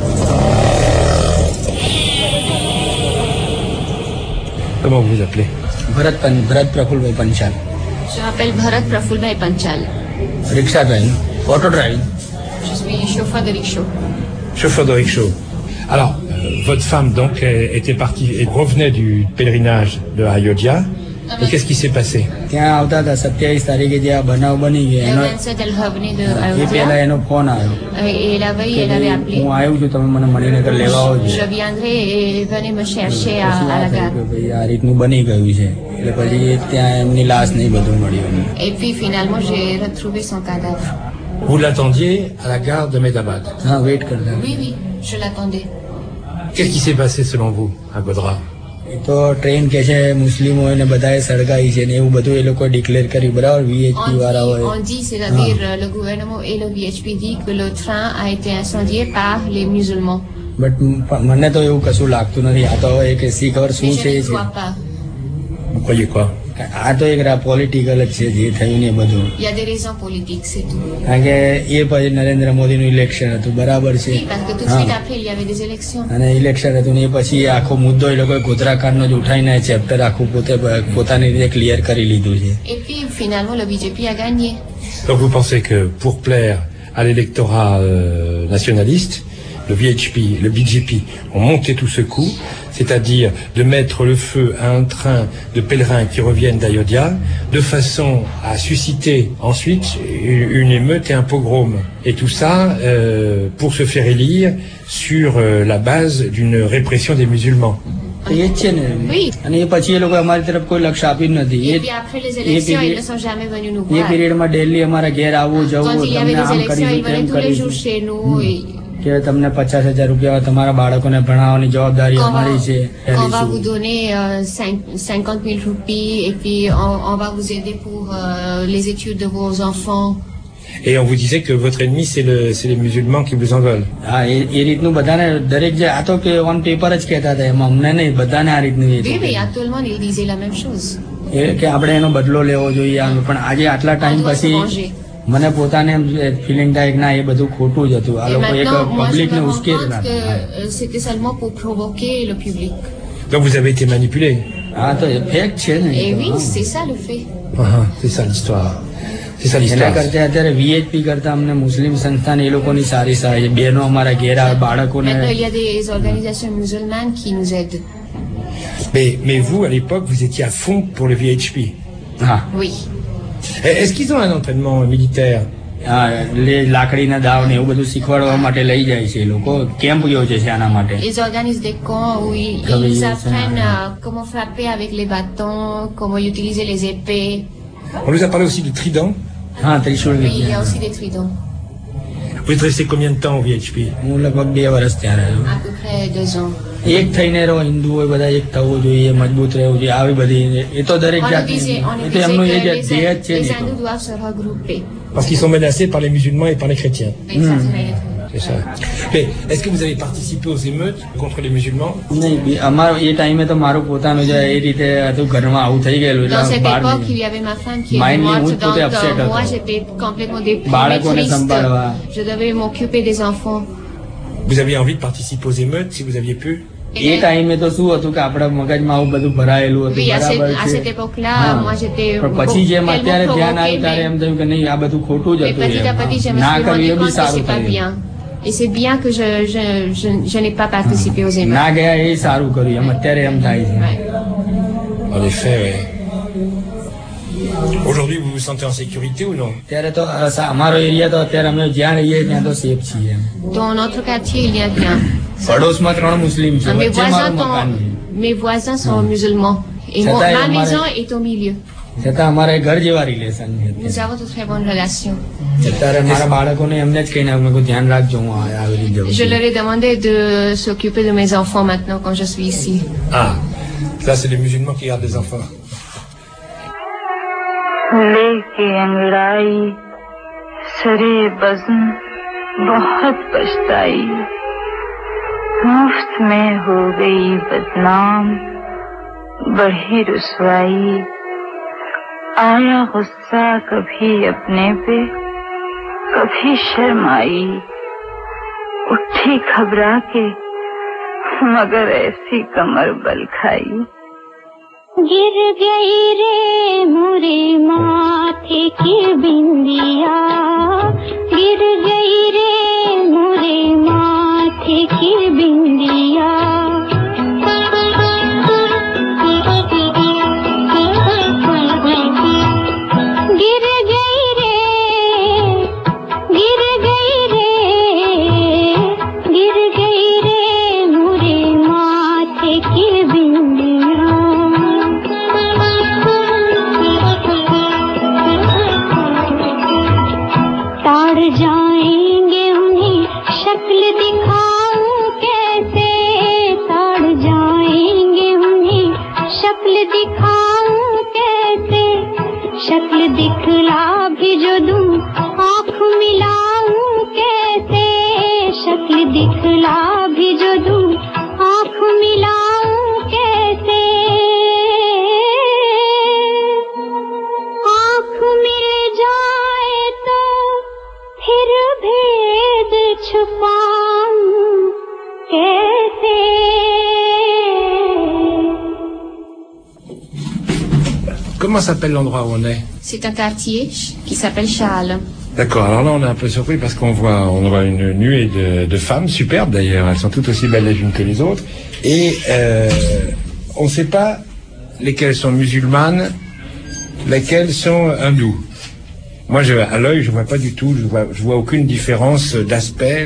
Comment vous vous appelez? Bharat, Bharat Praful Bhai Panchal. Je m'appelle Bharat Praful Bhai Panchal. Rickshaw driving, auto driving. Je suis chauffeur de rickshaw. Chauffeur de rickshaw. Alors, euh, votre femme donc était partie et revenait du pèlerinage de Ayodhya. Et qu'est-ce qui s'est passé? ત્યાં આવતા હતા સત્યાવીસ તારીખે જે આ બનાવ બની ગયો એનો એ પહેલા એનો ફોન આવ્યો હું આવ્યો છું તમે મને મણિનગર લેવા આવજો ભાઈ આ રીતનું બની ગયું છે એટલે પછી ત્યાં એમની લાશ નહીં બધું મળ્યું. Et puis finalement j'ai retrouvé son cadavre. Vous l'attendiez à la gare de Medabad? हाँ वेट करता. Oui oui, je l'attendais. Qu'est-ce qui s'est passé selon vous à Godhra? તો ટ્રેન કે છે મુસ્લિમો એને બધાએ સળગાઈ છે ને એવું બધું એ લોકો ડિક્લેર કર્યું બરાબર વીએચપી વાળાઓએ. On dit, c'est-à-dire le gouvernement et le V H P dit que le train a été incendié par les musulmans. But મને તો એવું કશું લાગતું નથી. આ તો એક શીખર શું છે. Vous croyez quoi? આ તો એક પોલિટિકલ જ છે જે થયું ને બધું. Il y a des raisons politiques, c'est tout. કારણ કે એ પછી નરેન્દ્ર મોદીનું ઇલેક્શન હતું બરાબર છે. Oui, parce que tout de suite après il y avait des élections. અને ઇલેક્શન હતું ને એ પછી આખો મુદ્દો એ લોકોએ ગોધરાકાંડનો જ ઉઠાઈને ચેપ્ટર આખું પોતે પોતાની રીતે ક્લિયર કરી લીધું છે. Et puis finalement le B J P a gagné. Donc vous pensez que pour plaire à l'électorat euh, nationaliste, le V H P, le B J P ont monté tout ce coup, c'est-à-dire de mettre le feu à un train de pèlerins qui reviennent d'Ayodhya, de façon à susciter ensuite une émeute et un pogrom. Et tout ça euh, pour se faire élire sur euh, la base d'une répression des musulmans. એ જ છે ને. અને એ પછી એ લોકો અમારી તરફ કોઈ લક્ષ આપી જ નથી. Et puis après les élections, ils ne sont jamais venus nous voir. એ પીરિયડમાં ડેલી અમારા ઘેર આવવું જવું Quand il y avait તમને des આમ élections, કરી ils venaient tous les jours chez nous. Et કે તમને પચાસ હજાર રૂપિયા તમારા બાળકોને ભણાવવાની જવાબદારી અમારી છે. on va vous donner euh, cinquante mille roupies et puis on, on va vous aider pour euh, les études de vos enfants. Et on vous disait que votre ennemi c'est le c'est les musulmans qui vous en veulent. હા એ રીતનું બધાને દરેક જે આ તો કે on paper જ કહેતા હતા એમાં અમને નહીં બધાને આ રીતનું. Oui mais à tout le monde il disait la même chose. એ કે આપણે એનો બદલો લેવો જોઈએ પણ આજે આટલા ટાઈમ પછી મને પોતાને ફીલિંગ થાય કે ના એ બધું ખોટું જ હતું. આ લોકો એક પબ્લિકને ઉશ્કેરતા. C'était seulement pour provoquer le public. Donc vous avez été manipulé. હા તો ફેક છે ને. Et oui, c'est ça le fait. Ah, c'est ça l'histoire. C'est ça l'histoire. એના કરતા અત્યારે વીએચપી કરતા અમને મુસ્લિમ સંસ્થાન એ લોકોની સારી સહાય છે. બહેનો અમારા ઘેર આવે બાળકોને. Maintenant il y a des organisations musulmanes qui nous aident. Mais mais vous à l'époque vous étiez à fond pour le V H P. Ah. Oui. Est-ce qu'ils ont un entraînement militaire? લાકડીના દાવ ને એવું બધું શીખવાડવા માટે લઈ જાય છે એ લોકો. કેમ્પ યોજે છે આના માટે. Ils organisent des camps où ils, ils apprennent euh, comment frapper avec les bâtons, comment utiliser les épées. On nous a parlé aussi du trident. Ah, ત્રિશૂળ. Oui, il y a aussi des tridents. Vous êtes resté combien de temps au V H P? હું લગભગ બે વર્ષ ત્યાં રહ્યો. À peu près deux ans. એક થઈને રહો હિન્દુ હોય બધા એક થવું જોઈએ મજબૂત રહેવું જોઈએ આવી બધી એ તો દરેક જાતની એ તો એમનું એ જ ધ્યેય જ છે. Les hindous doivent se regrouper. Parce qu'ils sont menacés par les musulmans et par les chrétiens. Exactement. C'est ça. Mais est-ce que vous avez participé aux émeutes contre les musulmans? નહીં અમારો એ ટાઈમે તો મારું પોતાનું જે એ રીતે હતું ઘરમાં આવું થઈ ગયેલું. Dans cette époque, il y avait ma femme qui était morte, donc moi j'étais complètement déprimée, triste. Je devais m'occuper des enfants. Vous aviez envie de participer aux émeutes si vous aviez pu? એ ટાઈમે તો શું હતું કે આપણા મગજમાં આવું બધું ભરાયેલું હતું, બરાબર છે. પણ પછી જેમ અત્યારે ધ્યાન આવ્યું ત્યારે એમ થયું કે નહીં, આ બધું ખોટું જ હતું, ના કર્યું એ બી સારું કર્યું. Et c'est bien que je, je, je, je n'ai pas participé aux émeutes. ના ગયા એ સારું કર્યું, એમ અત્યારે એમ થાય છે. En effet, oui. Aujourd'hui, vous vous sentez en sécurité ou non? અત્યારે તો અમારો એરિયા તો અત્યારે અમે જ્યાં રહીએ ત્યાં તો સેફ છીએ. Dans notre quartier, il y a bien. પડોશમાં ત્રણ મુસ્લિમ છે, mes વચ્ચે મારું મકાન છે. Mes voisins sont musulmans et mon, ma maison est au milieu. છતાં અમારે ઘર જેવા રિલેશન છે. Nous avons de très bonnes relations. અત્યારે મારા બાળકોને એમને જ કહીને મેં કહ્યું ધ્યાન રાખજો, હું આવી રીતે. Je leur ai demandé de s'occuper de mes enfants maintenant quand je suis ici. Ah, ça c'est les musulmans qui gardent les enfants. लेके अंगड़ाई सरे बज़्म बहुत पछताई, मुफ्त में हो गई बदनाम बढ़ी रुसवाई, आया गुस्सा कभी अपने पे कभी शर्माई, उठी घबरा के मगर ऐसी कमर बल खाई, गिर गई रे मोरे माथे की बिंदिया, गिर गई रे मोरे माथे की बिंदिया, गिर गई रे गिर गई रे गिर गई रे मोरे माथे की बिंदिया, ताड़ जाएंगे उन्हें शक्ल दिखाऊं कैसे, ताड़ जाएंगे उन्हें शक्ल दिखाऊं कैसे, शक्ल दिखला भी जो दूं आँख मिलाऊं कैसे, शक्ल दिखला भी जो दूं आँख मिलाऊं कैसे, आँख मिल जाए तो फिर भेद छुपाऊं कैसे. Comment s'appelle l'endroit où on est? C'est un quartier qui s'appelle Charles. D'accord, alors là on est un peu surpris parce qu'on voit, on voit une nuée de, de femmes, superbes d'ailleurs, elles sont toutes aussi belles les unes que les autres, et euh, on ne sait pas lesquelles sont musulmanes, lesquelles sont hindoues. Moi, je, à l'œil, je vois pas du tout, je vois, je vois aucune différence d'aspect.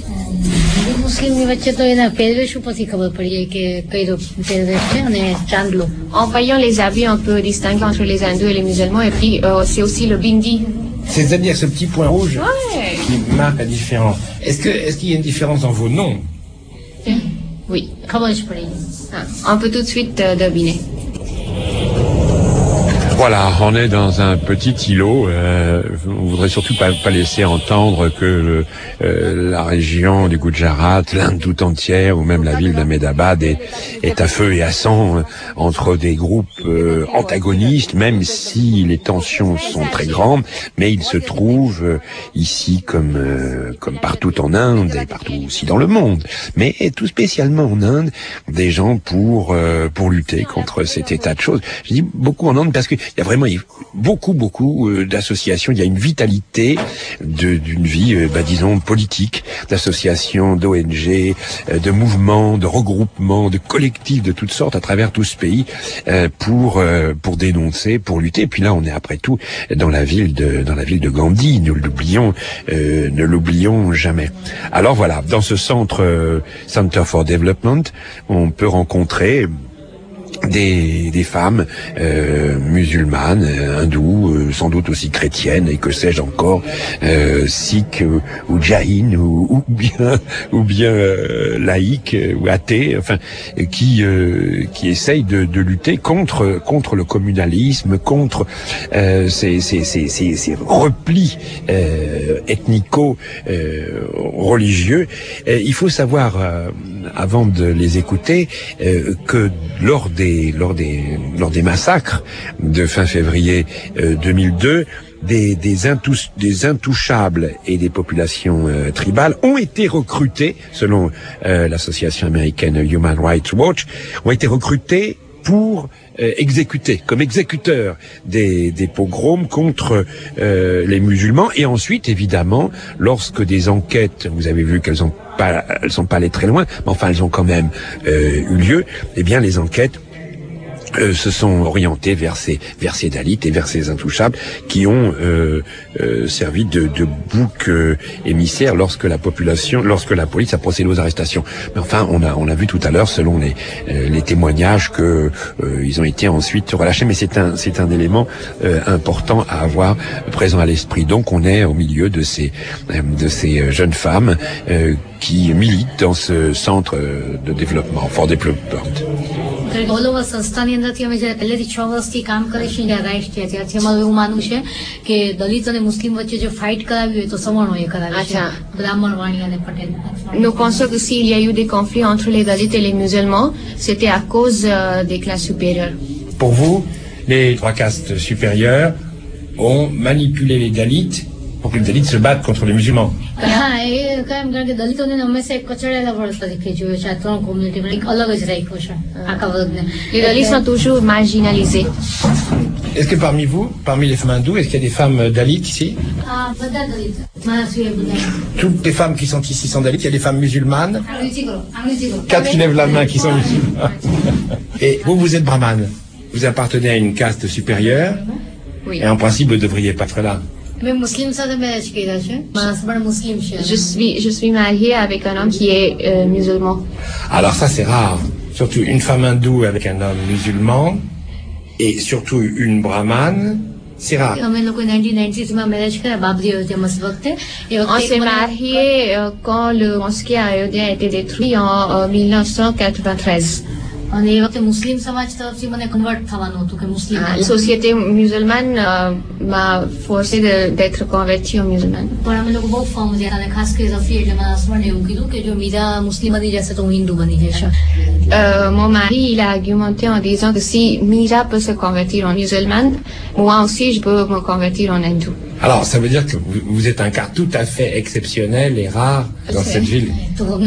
En voyant les habits, on peut distinguer entre les hindous et les musulmans, et puis euh, c'est aussi le bindi. C'est-à-dire ce petit point rouge ouais. qui marque la différence. Est-ce que, est-ce qu'il y a une différence dans vos noms? Oui. Comment je peux dire? On peut tout de suite euh, deviner. Voilà, on est dans un petit îlot. Euh, on voudrait surtout pas, pas laisser entendre que le, euh, la région du Gujarat, l'Inde tout entière, ou même la ville d'Ahmedabad est, est à feu et à sang euh, entre des groupes euh, antagonistes, même si les tensions sont très grandes. Mais il se trouve euh, ici, comme euh, comme partout en Inde et partout aussi dans le monde, mais tout spécialement en Inde, des gens pour euh, pour lutter contre cet état de choses. Je dis beaucoup en Inde parce que il y a vraiment beaucoup, beaucoup euh, d'associations. Il y a une vitalité de, d'une vie, euh, bah, disons, politique, d'associations, d'O N G, euh, de mouvements, de regroupements, de collectifs de toutes sortes à travers tout ce pays euh, pour euh, pour dénoncer, pour lutter. Et puis là, on est après tout dans la ville de dans la ville de Gandhi. Ne l'oublions, euh, ne l'oublions jamais. Alors voilà, dans ce centre euh, Center for Development, on peut rencontrer des des femmes euh, musulmanes, euh, hindoues, euh, sans doute aussi chrétiennes et que sais-je encore, euh, sikhs ou, ou jaïnes ou, ou bien ou bien euh, laïques ou athées, enfin qui euh, qui essayent de, de lutter contre contre le communalisme, contre euh, ces ces ces ces, ces replis euh, ethnico euh, religieux. Et il faut savoir euh, avant de les écouter euh, que lors des lors des lors des massacres de fin février euh, deux mille deux, des, des, intous, des intouchables et des populations euh, tribales ont été recrutés, selon euh, l'association américaine Human Rights Watch, ont été recrutés pour euh, exécuter, comme exécuteurs des, des pogroms contre euh, les musulmans. Et ensuite, évidemment, lorsque des enquêtes, vous avez vu qu'elles ont pas, elles sont pas allées très loin, mais enfin elles ont quand même euh, eu lieu, eh bien les enquêtes Euh, se sont orientés vers ces, vers ces Dalits et vers ces intouchables qui ont euh, euh, servi de, de bouc euh, émissaire lorsque la population, lorsque la police a procédé aux arrestations. Mais enfin, on a, on a vu tout à l'heure, selon les, euh, les témoignages, que euh, ils ont été ensuite relâchés. Mais c'est un, c'est un élément euh, important à avoir présent à l'esprit. Donc, on est au milieu de ces, euh, de ces jeunes femmes euh, qui militent dans ce centre de développement, for development. All સંસ્થાની અંદરથી અમે જયારે પહેલેથી છ વર્ષથી કામ કરે છે જયારે રાષ્ટ્રીય છે અમારું એવું માનવું છે કે દલિત અને મુસ્લિમ વચ્ચે જો ફાઇટ કરાવી હોય તો સવર્ણોએ કરાવી છે બ્રાહ્મણ વાણી અને Patel. Nous pensons que s'il y a eu des conflits entre les Dalits et les musulmans, c'était à cause euh, des classes supérieures. Pour vous, les trois castes supérieures ont manipulé les Dalits pour que les Dalits se battent contre les musulmans. હા એ કામ કારણ કે દલિતોને હંમેશા એક કચડાયેલા વર્ગ તરીકે જોયો છે આ ત્રણ કોમ્યુનિટીમાં એક અલગ જ રાખ્યો છે આખા વર્ગને. Les Dalits sont toujours marginalisés. Est-ce que parmi vous, parmi les femmes hindoues, est-ce qu'il y a des femmes Dalits ici? હા બધા દલિત મારા સિવાય બધા. Toutes les femmes qui sont ici sont Dalits. Il y a des femmes musulmanes. અંગ્રેજી કરો અંગ્રેજી કરો. Quatre qui lèvent la main qui sont musulmanes. Et vous, vous être brahmane. Vous appartenez à une caste supérieure. Oui. Et en principe, vous ne devriez pas être là. मैं मुस्लिम साथ मैरिज किया છે મારા હસબન્ડ મુસ્લિમ છે. Je suis, je suis mariée avec un homme qui est euh, musulman. Alors ça, c'est rare. Surtout une femme hindoue avec un homme musulman et surtout une brahmane, c'est rare. અમે લોકો nineteen ninety-six માં મેરેજ કર્યા બાબરી અયોધ્યા મસ્જિદ વખતે. On s'est mariés euh, quand le mosquée à Ayodhya a été détruit en euh, mille neuf cent quatre-vingt-treize. અને એ વખતે મુસ્લિમ સમાજ તરફથી મને કન્વર્ટ થવાનું હતું કે મુસ્લિમ. La société musulmane euh, m'a forcé de, d'être convertie aux musulmanes. પણ અમે લોકો બહુ ફોર્મ થયા અને ખાસ કરી રફી એટલે મારા હસબન્ડ એવું કીધું કે જો મીરા મુસ્લિમ બની જશે તો હું હિન્દુ બની જઈશ. Euh, mon mari, il a argumenté en disant que si Mira peut se convertir en musulmane, moi aussi je peux me convertir en hindou. Alors, ça veut dire que vous, vous êtes un cas tout à fait exceptionnel et rare dans C'est... cette ville.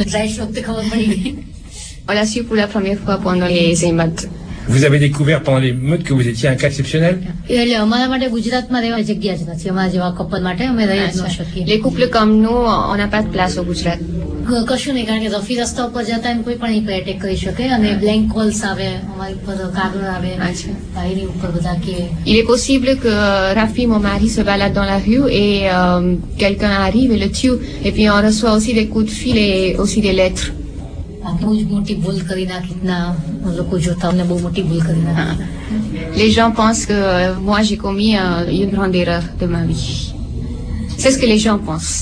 On l'a su pour la première fois pendant les émeutes. Vous avez découvert pendant les meutes que vous étiez un cas exceptionnel? એટલે અમારા માટે ગુજરાતમાં રહેવા જગ્યા જ નથી અમારા જેવા કપલ માટે અમે રહી જ ન શકીએ. Les couples comme nous, on n'a pas de place au Gujarat. કશું નહીં કારણ કે રફી રસ્તા ઉપર જતા એને કોઈ પણ કોઈ એટેક કરી શકે અને બ્લેન્ક કોલ્સ આવે અમારી ઉપર કાગળ આવે બાયરી ઉપર બધા કે. Il est possible que Rafi, mon mari, se balade dans la rue et euh, quelqu'un arrive et le tue. Et puis on reçoit aussi des coups de fil et aussi des lettres. બહુ જ મોટી ભૂલ કરી નાખી ના લોકો જોતા અમને બહુ મોટી ભૂલ કરી નાખી. Les gens pensent que euh, moi j'ai commis euh, une grande erreur de ma vie. C'est ce que les gens pensent.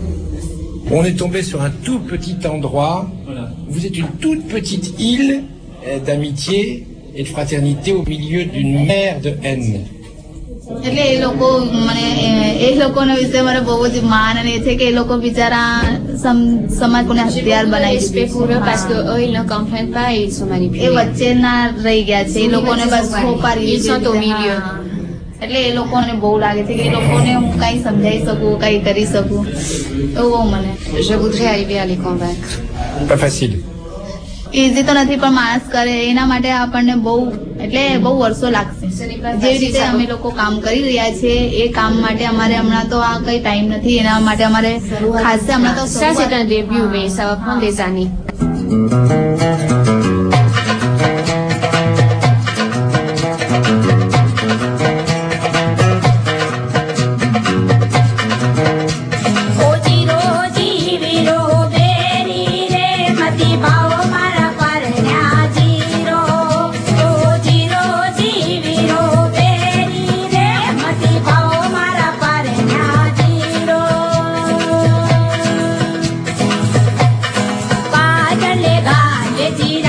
On est tombé sur un tout petit endroit. Vous êtes une toute petite île euh, d'amitié et de fraternité au milieu d'une mer de haine. એટલે એ લોકો મને એ લોકોના વિશે મારે બહુ જ માન અને છે કે એ લોકો બિચારા સમાજ કોને હથિયાર બનાવી દીધું parce que eux ils ne comprennent pas et ils sont manipulés. એ વચ્ચે ના રહી ગયા છે એ લોકોને બસ ખોપારી ils sont au milieu. એટલે એ લોકોને બહુ લાગે છે કે એ લોકોને હું કઈ સમજાઈ શકું કઈ કરી શકું એવું મને. Je voudrais arriver à les convaincre. Pas facile. Easy તો નથી પણ માણસ કરે એના માટે આપણને બહુ એટલે બહુ વર્ષો લાગશે. જેવી રીતે અમે લોકો કામ કરી રહ્યા છે એ કામ માટે અમારે હમણાં તો આ કઈ ટાઈમ નથી એના માટે અમારે ખાસ હમણાં તો ça c'est un début mais ça va prendre des années. Zero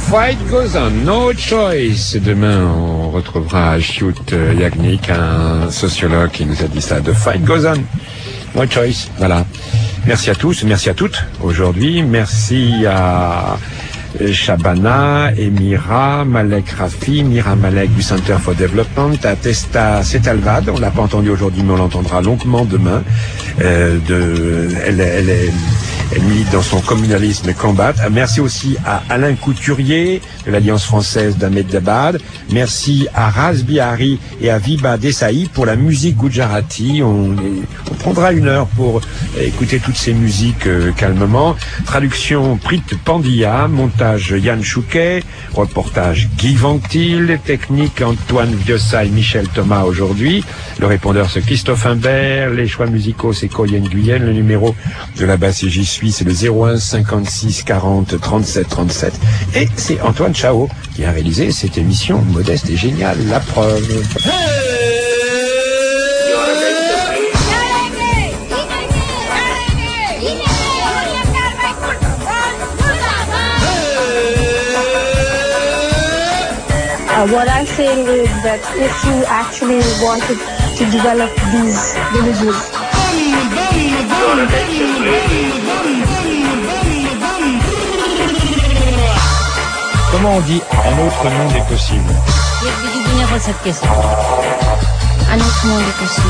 Fight Goes On, No Choice. Demain, on retrouvera Shoot Yagnik, un sociologue qui nous a dit ça. The Fight Goes On, No Choice. Voilà. Merci à tous, merci à toutes aujourd'hui. Merci à Shabana, Emira, Malek Rafi, Mira Malek du Center for Development, à Testa Setalvad, on l'a pas entendu aujourd'hui mais on l'entendra longuement demain. Euh, de, elle, elle, elle, elle milite dans son communalisme combat. Merci aussi à Alain Couturier de l'Alliance française d'Ahmedabad. Merci à Raz Bihari et à Viba Desai pour la musique gujarati. On, on prendra une heure pour écouter toutes ces musiques euh, calmement. Traduction Prit Pandya, montage Yann Chouquet, reportage Guy Vanctil, technique Antoine Viossa et Michel Thomas aujourd'hui. Le répondeur c'est Christophe Imbert, les choix musicaux c'est Coyen Guyenne, le numéro de la basse et j'y suis c'est le zéro un cinquante-six quarante trente-sept trente-sept et c'est Antoine Chao qui a réalisé cette émission modeste et géniale, la preuve. Uh, what I'm saying is that if you actually wanted to develop these villages, comment on dit un autre monde est possible? Un autre monde est possible.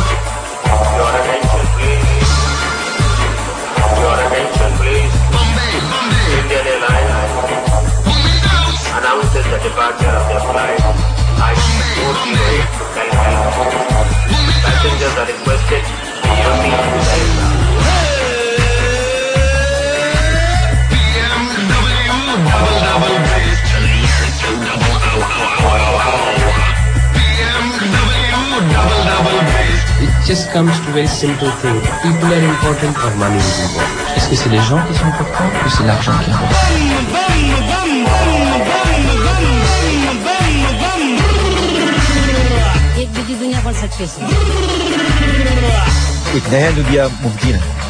Announces the departure of their flight. I board today to Calcutta. Passengers are requested to use the aircraft. It just comes to very simple thing. People are important or money is important. Est-ce que c'est les gens qui sont importants ou c'est l'argent qui est important? एक busy दुनिया बन सकती है। एक नया दुनिया मुमकिन है।